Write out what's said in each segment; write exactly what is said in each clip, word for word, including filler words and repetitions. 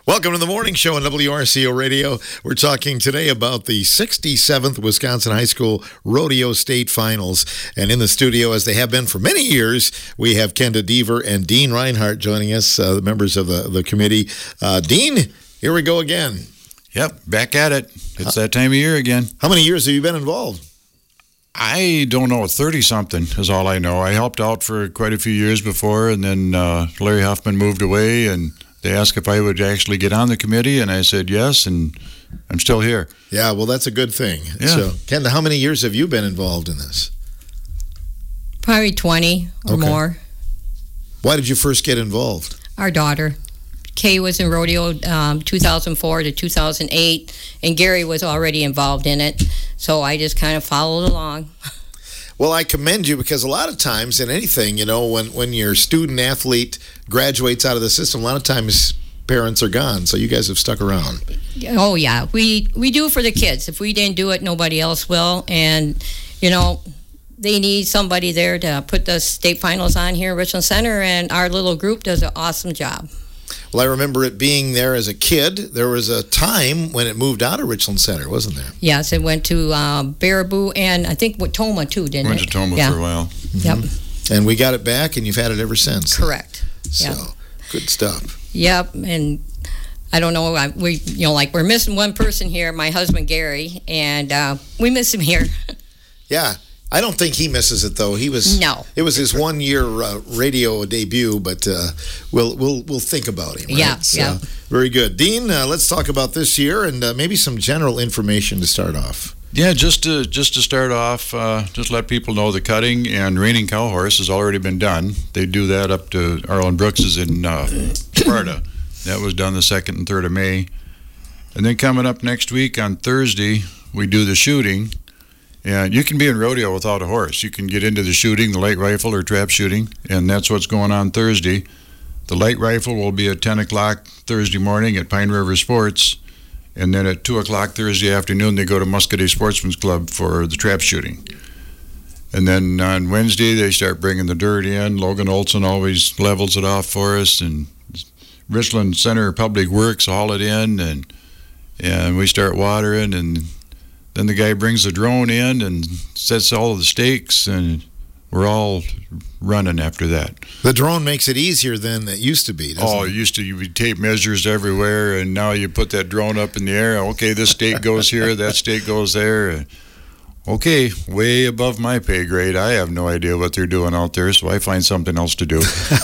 Welcome to the morning show on W R C O Radio. We're talking today about the sixty-seventh Wisconsin High School Rodeo State Finals. And in the studio, as they have been for many years, we have Kenda Deaver and Dean Reinhardt joining us, uh, the members of the, the committee. Uh, Dean, here we go again. Yep, back at it. It's that time of year again. How many years have you been involved? I don't know, thirty-something is all I know. I helped out for quite a few years before, and then uh, Larry Huffman moved away, and they asked if I would actually get on the committee, and I said yes, and I'm still here. Yeah, well, that's a good thing. Yeah. So, Kenda, how many years have you been involved in this? Probably twenty or Okay. more. Why did you first get involved? Our daughter. Kay was in rodeo um, two thousand four to two thousand eight, and Gary was already involved in it, so I just kind of followed along. Well, I commend you because a lot of times in anything, you know, when, when your student athlete graduates out of the system, a lot of times parents are gone. So you guys have stuck around. Oh, yeah. We, we do it for the kids. If we didn't do it, nobody else will. And, you know, they need somebody there to put the state finals on here at Richland Center, and our little group does an awesome job. Well, I remember it being there as a kid. There was a time when it moved out of Richland Center, wasn't there? Yes, it went to um, Baraboo and I think with Toma, too, didn't Went it? to Toma yeah. for a while. Yep. And we got it back, and you've had it ever since. Correct. So, Yep. good stuff. Yep, and I don't know, I, we, you know, like we're missing one person here, my husband Gary, and uh, we miss him here. Yeah. I don't think he misses it, though. He was No. It was his one-year uh, radio debut, but uh, we'll we'll we'll think about him. Right? Yeah, So, yeah. Very good, Dean. Uh, let's talk about this year and uh, maybe some general information to start off. Yeah, just to just to start off, uh, just let people know the cutting and reining cow horse has already been done. They do that up to Arlen Brooks is in uh, Sparta. That was done the second and third of May. And then coming up next week on Thursday, we do the shooting. And you can be in rodeo without a horse. You can get into the shooting, the light rifle or trap shooting, and that's what's going on Thursday. The light rifle will be at ten o'clock Thursday morning at Pine River Sports, and then at two o'clock Thursday afternoon they go to Muscadet Sportsman's Club for the trap shooting. And then on Wednesday they start bringing the dirt in. Logan Olson always levels it off for us, and Richland Center Public Works haul it in, and and we start watering, and then the guy brings the drone in and sets all of the stakes, and we're all running after that. The drone makes it easier than it used to be, doesn't Oh, it? it used to you would tape measures everywhere, and now you put that drone up in the air. Okay, this stake goes here, that stake goes there. Okay, way above my pay grade. I have no idea what they're doing out there, so I find something else to do.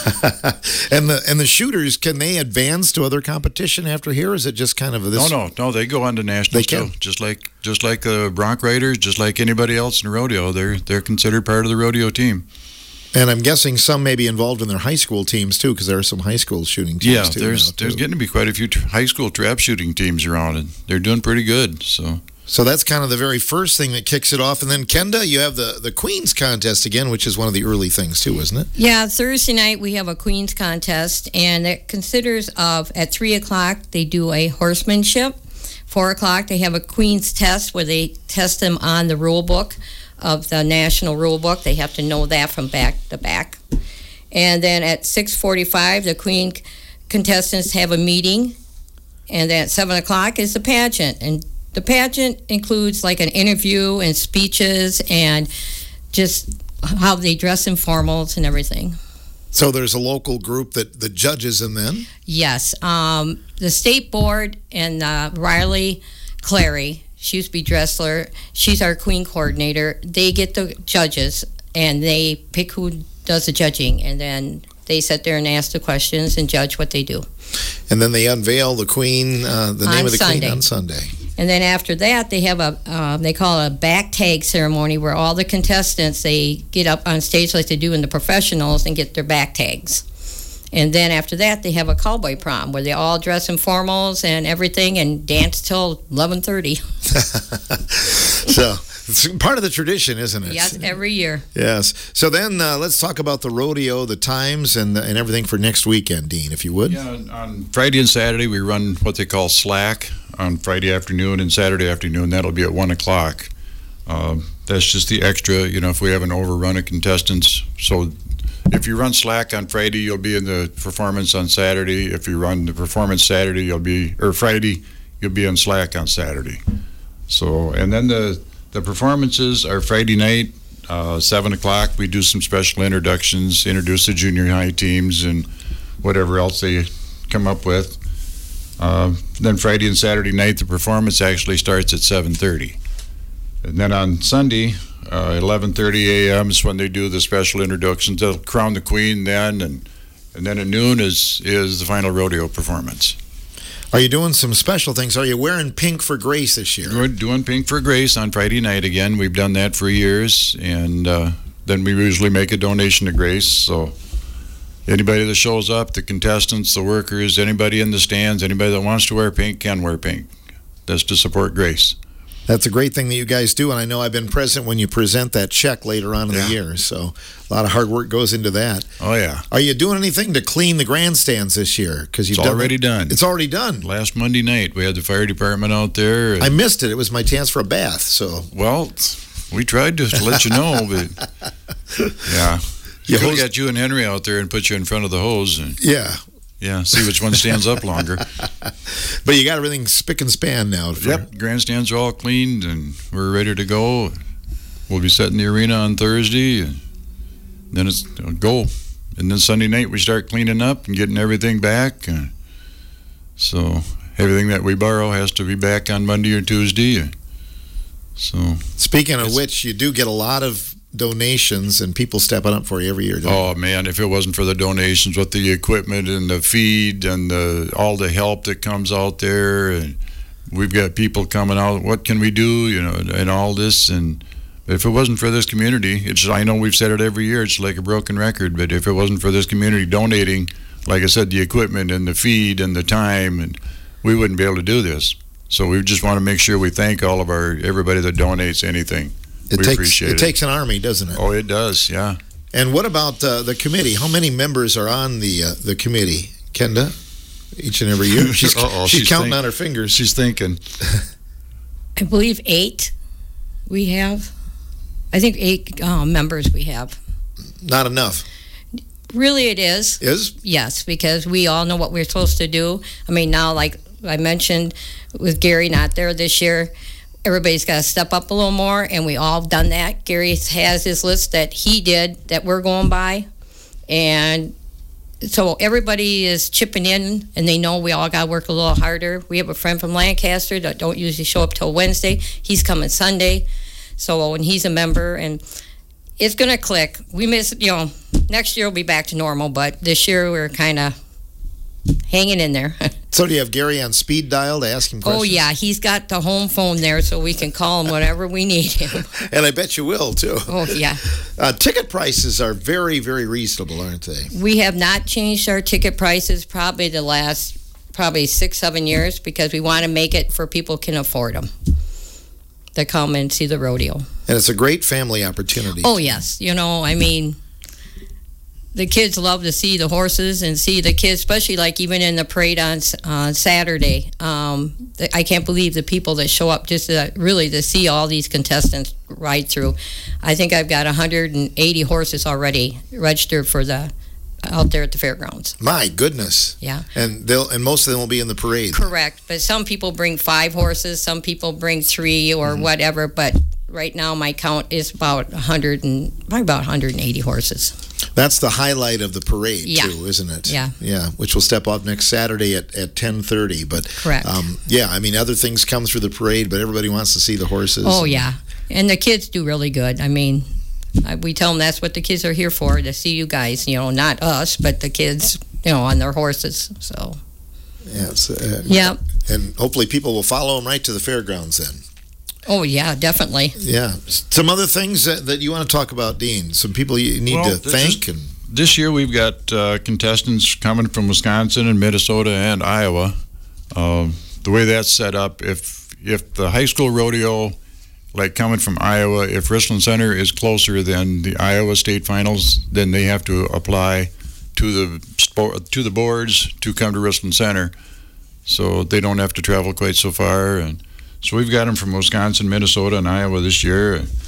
and the and the shooters, can they advance to other competition after here? Or is it just kind of this? No, no, no. They go on to nationals They can. too, just like just like the bronc riders, just like anybody else in rodeo. They're they're considered part of the rodeo team. And I'm guessing some may be involved in their high school teams too, because there are some high school shooting teams Yeah, too. there's now, there's too. getting to be quite a few tr- high school trap shooting teams around, and they're doing pretty good. So. So that's kind of the very first thing that kicks it off. And then, Kenda, you have the, the Queen's Contest again, which is one of the early things too, isn't it? Yeah, Thursday night we have a Queen's Contest, and it considers of, at three o'clock, they do a horsemanship. four o'clock, they have a Queen's Test where they test them on the rule book of the National Rule Book. They have to know that from back to back. And then at six forty-five, the Queen contestants have a meeting, and then at seven o'clock is the pageant. And the pageant includes like an interview and speeches and just how they dress in formals and everything. So there's a local group that the judges and then? Yes. Um, the state board and uh, Riley Clary, she used to be Dressler, she's our queen coordinator. They get the judges and they pick who does the judging, and then they sit there and ask the questions and judge what they do. And then they unveil the Queen, uh, the name On of the Sunday. Queen on Sunday. And then after that, they have a, uh, they call it a back tag ceremony where all the contestants, they get up on stage like they do in the professionals and get their back tags. And then after that, they have a cowboy prom where they all dress in formals and everything and dance till eleven thirty. So it's part of the tradition, isn't it? Yes, every year. Yes. So then uh, let's talk about the rodeo, the times, and and everything for next weekend, Dean, if you would. Yeah, on- on Friday and Saturday we run what they call slack on Friday afternoon, and Saturday afternoon that'll be at one o'clock. Um, that's just the extra, you know, if we have an overrun of contestants. So if you run slack on Friday, you'll be in the performance on Saturday. If you run the performance Saturday, you'll be or Friday, you'll be on slack on Saturday. So, and then the the performances are Friday night, uh, seven o'clock. We do some special introductions, introduce the junior high teams and whatever else they come up with. Uh, then Friday and Saturday night, the performance actually starts at seven thirty. And then on Sunday, uh, eleven thirty a.m. is when they do the special introductions. They'll crown the queen then, and and then at noon is is the final rodeo performance. Are you doing some special things? Are you wearing pink for Grace this year? We're doing Pink for Grace on Friday night again. We've done that for years, and uh, then we usually make a donation to Grace. So anybody that shows up, the contestants, the workers, anybody in the stands, anybody that wants to wear pink can wear pink. That's to support Grace. That's a great thing that you guys do, and I know I've been present when you present that check later on in Yeah. the year, so a lot of hard work goes into that. Oh, yeah. Are you doing anything to clean the grandstands this year? Because you've It's done already that- done. It's already done. Last Monday night, we had the fire department out there. And, I missed it. It was my chance for a bath, so. well, we tried to let you know, but yeah. You You could hosed- got you and Henry out there and put you in front of the hose and Yeah, yeah, see which one stands up longer. but you got everything spick and span now. For, Yep, grandstands are all cleaned and we're ready to go. We'll be setting the arena on Thursday, and then it's a go. And then Sunday night we start cleaning up and getting everything back. And so everything that we borrow has to be back on Monday or Tuesday. So Speaking of It's- which, you do get a lot of donations and people stepping up for you every year. don't oh man, if it wasn't for the donations with the equipment and the feed and the all the help that comes out there, and we've got people coming out, what can we do, you know, and all this, and if it wasn't for this community, it's I know we've said it every year, it's like a broken record, but if it wasn't for this community donating, like I said, the equipment and the feed and the time, and we wouldn't be able to do this. So we just want to make sure we thank all of our everybody that donates anything. It we takes appreciate it, it. takes an army, doesn't it? Oh, it does, yeah. And what about uh, the committee? How many members are on the uh, the committee, Kenda? Each and every year, she's, Uh-oh, she's, she's counting think- on her fingers. She's thinking. I believe eight we have. I think eight uh, members we have. Not enough. Really, it is. Is Yes, because we all know what we're supposed to do. I mean, now, like I mentioned, with Gary not there this year, everybody's got to step up a little more, and we all have done that. Gary has his list that he did that we're going by, and so everybody is chipping in, and they know we all got to work a little harder. We have a friend from Lancaster that don't usually show up till Wednesday. He's coming Sunday, so when he's a member, and it's going to click. We miss, you know, next year we'll be back to normal, but this year we're kind of hanging in there. so? Do you have Gary on speed dial to ask him questions? Oh, yeah, he's got the home phone there, so we can call him whenever we need him. And I bet you will too. Oh, yeah. Uh, ticket prices are very, very reasonable, aren't they? We have not changed our ticket prices probably the last probably six, seven years because we want to make it for people who can afford them to come and see the rodeo. And it's a great family opportunity. Oh, yes. You know, I mean, the kids love to see the horses and see the kids, especially like even in the parade on uh, Saturday. Um, the, I can't believe the people that show up just to, really to see all these contestants ride through. I think I've got one hundred eighty horses already registered for the out there at the fairgrounds. My goodness. Yeah. And they'll and most of them will be in the parade. Correct. But some people bring five horses, some people bring three or mm-hmm. whatever. But right now my count is about one hundred and probably about one hundred eighty horses. That's the highlight of the parade, yeah. too, isn't it? Yeah. Yeah, which will step off next Saturday at, at ten thirty. But, correct. Um, yeah, I mean, other things come through the parade, but everybody wants to see the horses. Oh, yeah. And the kids do really good. I mean, I, we tell them that's what the kids are here for, to see you guys, you know, not us, but the kids, you know, on their horses. So, yeah. It's, uh, yeah. And hopefully people will follow them right to the fairgrounds then. Oh, yeah, definitely. Yeah. Some other things that, that you want to talk about, Dean? Some people you need well, to thank? Is, and this year we've got uh, contestants coming from Wisconsin and Minnesota and Iowa. Um, the way that's set up, if if the high school rodeo, like coming from Iowa, if Richland Center is closer than the Iowa State Finals, then they have to apply to the sport, to the boards to come to Richland Center, so they don't have to travel quite so far. And so we've got them from Wisconsin, Minnesota, and Iowa this year.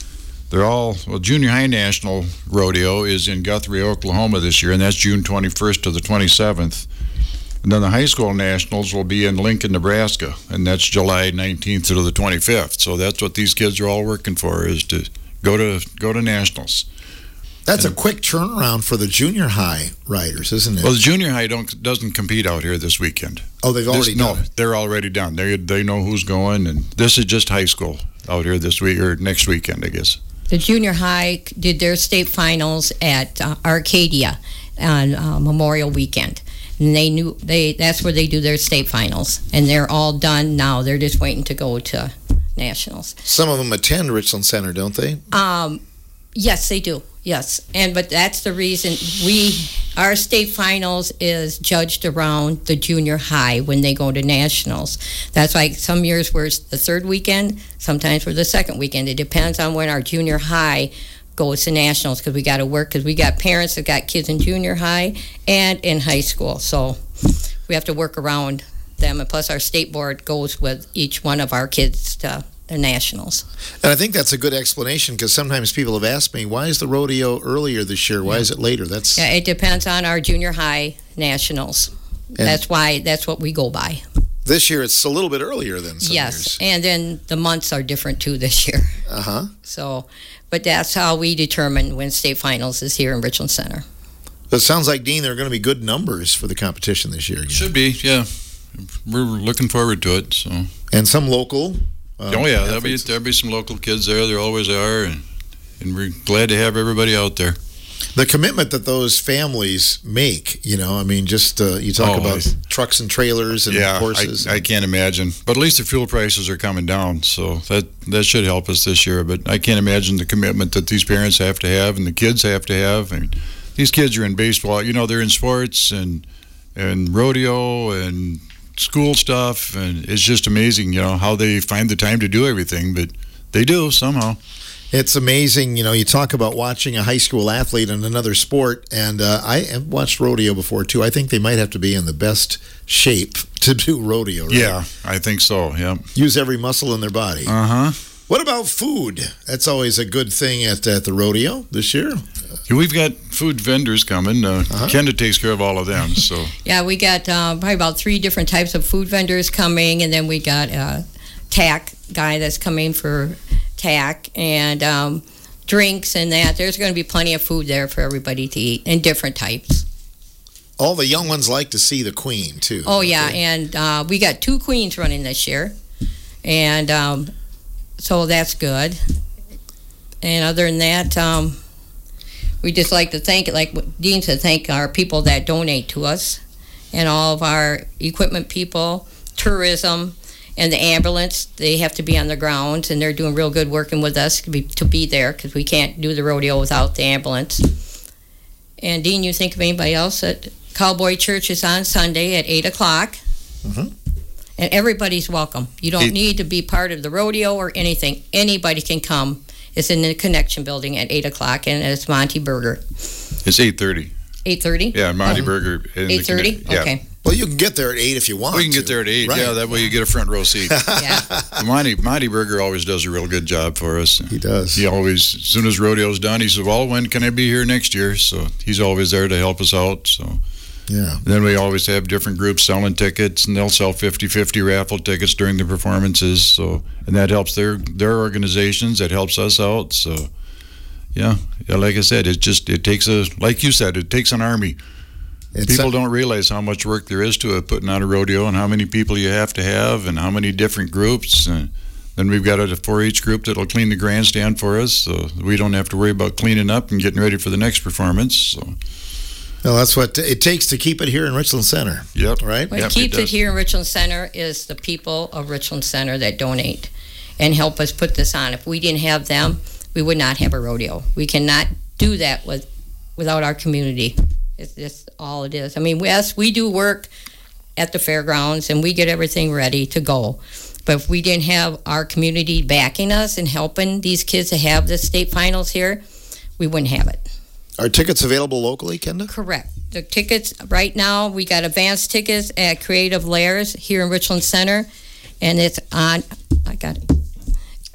they're all, well, Junior High National Rodeo is in Guthrie, Oklahoma this year, and that's June twenty-first to the twenty-seventh. And then the high school nationals will be in Lincoln, Nebraska, and that's July nineteenth to the twenty-fifth. So that's what these kids are all working for, is to go to go to nationals. That's and, a quick turnaround for the junior high riders, isn't it? Well, the junior high don't doesn't compete out here this weekend. Oh, they've already this, done no, it. They're already done. They they know who's going, and this is just high school out here this week or next weekend, I guess. The junior high did their state finals at uh, Arcadia on uh, Memorial Weekend. And they knew they that's where they do their state finals, and they're all done now. They're just waiting to go to nationals. Some of them attend Richland Center, don't they? Um, yes, they do. Yes, and but that's the reason we our state finals is judged around the junior high when they go to nationals. That's why some years we're the third weekend, sometimes we're the second weekend. It depends on when our junior high goes to nationals, because we got to work, because we got parents that got kids in junior high and in high school, so we have to work around them. And plus our state board goes with each one of our kids to the nationals. And I think that's a good explanation, because sometimes people have asked me, why is the rodeo earlier this year? Why yeah. is it later? That's yeah, it depends on our junior high nationals. And that's why that's what we go by. This year it's a little bit earlier than some yes years. And then the months are different too this year. Uh-huh. So but that's how we determine when state finals is here in Richland Center. It sounds like, Dean, there are going to be good numbers for the competition this year again. Should be, yeah. We're looking forward to it. So. And some local uh, oh yeah, there'll be there'll be some local kids there. There always are, and, and we're glad to have everybody out there. The commitment that those families make, you know, I mean, just uh, you talk oh, about I, trucks and trailers and yeah, horses. I, I can't imagine. But at least the fuel prices are coming down, so that that should help us this year. But I can't imagine the commitment that these parents have to have and the kids have to have. I mean, these kids are in baseball, you know, they're in sports and and rodeo and school stuff, and it's just amazing, you know, how they find the time to do everything, but they do somehow. It's amazing, you know, you talk about watching a high school athlete in another sport, and uh, I have watched rodeo before, too. I think they might have to be in the best shape to do rodeo, right? Yeah, I think so, yeah. Use every muscle in their body. Uh-huh. What about food? That's always a good thing at, at the rodeo this year. We've got food vendors coming. Uh, uh-huh. Kenda takes care of all of them. So yeah, we got uh, probably about three different types of food vendors coming, and then we got a tack guy that's coming for tack and um, drinks and that. There's going to be plenty of food there for everybody to eat in different types. All the young ones like to see the queen, too. Oh, yeah, they? and uh, we got two queens running this year, and um, so that's good. And other than that, um, we just like to thank, like Dean said, thank our people that donate to us and all of our equipment people, tourism, and the ambulance. They have to be on the grounds, and they're doing real good working with us to be, to be there, because we can't do the rodeo without the ambulance. And Dean, you think of anybody else? At Cowboy Church is on Sunday at eight o'clock. Mm-hmm. And everybody's welcome. You don't eight. need to be part of the rodeo or anything. Anybody can come. It's in the Connection Building at eight o'clock, and it's Monty Burger. It's eight thirty. eight thirty? Yeah, Monty uh-huh. Burger. eight thirty? Yeah. Okay. Well, you can get there at eight if you want. We can to. get there at eight. Right. Yeah, that way you get a front row seat. Yeah. Monty, Monty Burger always does a real good job for us. He does. He always, as soon as rodeo's done, he says, well, when can I be here next year? So he's always there to help us out. So yeah. Then we always have different groups selling tickets, and they'll sell fifty-fifty raffle tickets during the performances. So, and that helps their their organizations. That helps us out. So, yeah, yeah. Like I said, it just it takes a like you said, it takes an army. It's people a, don't realize how much work there is to it, putting on a rodeo, and how many people you have to have, and how many different groups. And then we've got a four H group that'll clean the grandstand for us, so we don't have to worry about cleaning up and getting ready for the next performance. So. Well, that's what it takes to keep it here in Richland Center. Yep. Right? What yep, keeps it, it here in Richland Center is the people of Richland Center that donate and help us put this on. If we didn't have them, we would not have a rodeo. We cannot do that with without our community. It's just all it is. I mean, yes, we do work at the fairgrounds, and we get everything ready to go. But if we didn't have our community backing us and helping these kids to have the state finals here, we wouldn't have it. Are tickets available locally, Kenda? Correct. The tickets, right now, we got advanced tickets at Creative Lairs here in Richland Center, and it's on, I got it,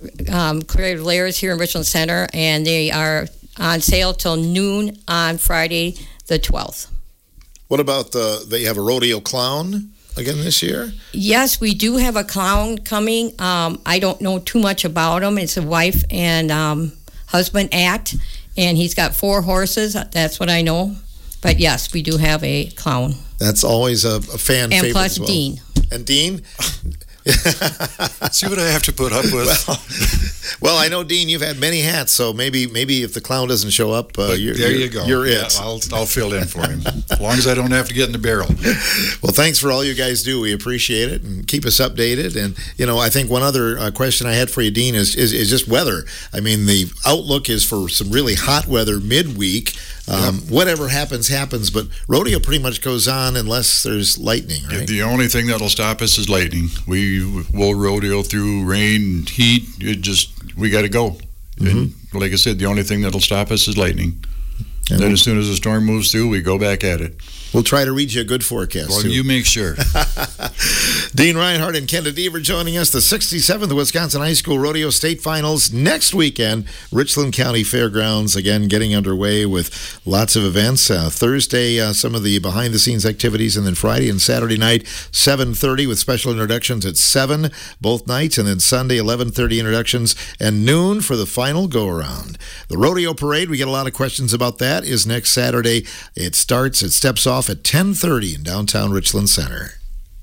um, Creative Layers here in Richland Center, and they are on sale till noon on Friday the twelfth. What about the, they have a rodeo clown again this year? Yes, we do have a clown coming. Um, I don't know too much about him. It's a wife and um, husband act, and he's got four horses. That's what I know. But yes, we do have a clown. That's always a, a fan and favorite. plus as well. Dean. And Dean? See what I have to put up with. Well, well, I know, Dean, you've had many hats, so maybe maybe if the clown doesn't show up, uh, you're, there you're, you go. You're yeah, it. I'll, I'll fill in for him. As long as I don't have to get in the barrel. Well, thanks for all you guys do. We appreciate it, and keep us updated. And, you know, I think one other uh, question I had for you, Dean, is, is, is just weather. I mean, the outlook is for some really hot weather midweek. Um, yep. Whatever happens, happens, but rodeo pretty much goes on unless there's lightning, right? The only thing that'll stop us is lightning. We will rodeo through rain, heat. It just, we got to go. Mm-hmm. And like I said, the only thing that'll stop us is lightning. And then as soon as the storm moves through, we go back at it. We'll try to read you a good forecast, Well, too. you make sure. Dean Reinhardt and Ken Deaver joining us. The sixty-seventh Wisconsin High School Rodeo State Finals next weekend. Richland County Fairgrounds, again, getting underway with lots of events. Uh, Thursday, uh, some of the behind-the-scenes activities, and then Friday and Saturday night, seven thirty with special introductions at seven both nights, and then Sunday, eleven thirty introductions, and noon for the final go-around. The Rodeo Parade, we get a lot of questions about that, is next Saturday. It starts, it steps off at ten thirty in downtown Richland Center.